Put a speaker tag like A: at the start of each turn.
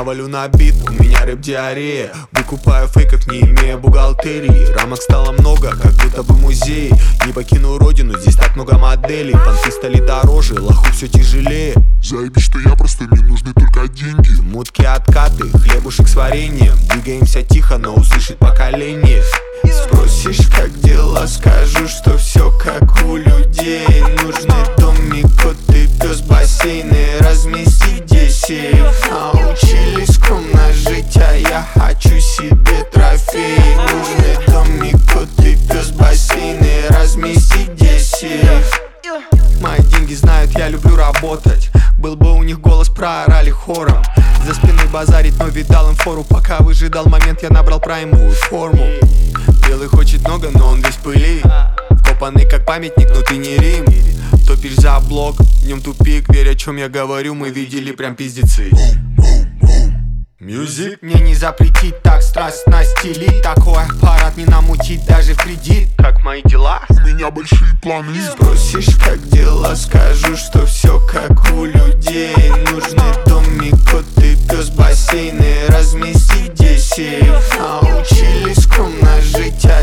A: Я валю на бит, у меня рэп-диарея. Выкупаю фейков, не имея бухгалтерии. Рамок стало много, как будто бы музей. Не покину родину, здесь так много моделей. Понты стали дороже, лоху все тяжелее.
B: Заебись, что я просто, мне нужны только деньги.
A: Мутки откаты, хлебушек с вареньем. Двигаемся тихо, но услышит поколение. Спросишь, как дела, скажу, что все как у людей. Нужны домик, кот и пес, бассейны, разместить здесь сейф. Научились скромно жить, а я хочу себе трофей. Нужны домик, кот и пес, бассейны, разместить здесь сейф. Мои деньги знают, я люблю работать. Был бы у них голос, проорали хором. За спиной базарить, но видал им фору. Пока выжидал момент, я набрал праймовую форму. Белый хочет много, но он весь пыли. Вкопанный как памятник, но ты не Рим. Топишь за блок, днем тупик. Верь, о чем я говорю, мы видели прям пиздецы. Мьюзик мне не запретить так страстно стилить. Такой аппарат не намутить даже в кредит. Как мои дела?
B: У меня большие планы.
A: Спросишь, как дела, скажу, что все как у людей. Нужны домик, кот и пес, бассейны, разместить здесь сейф. Научились скромно жить, а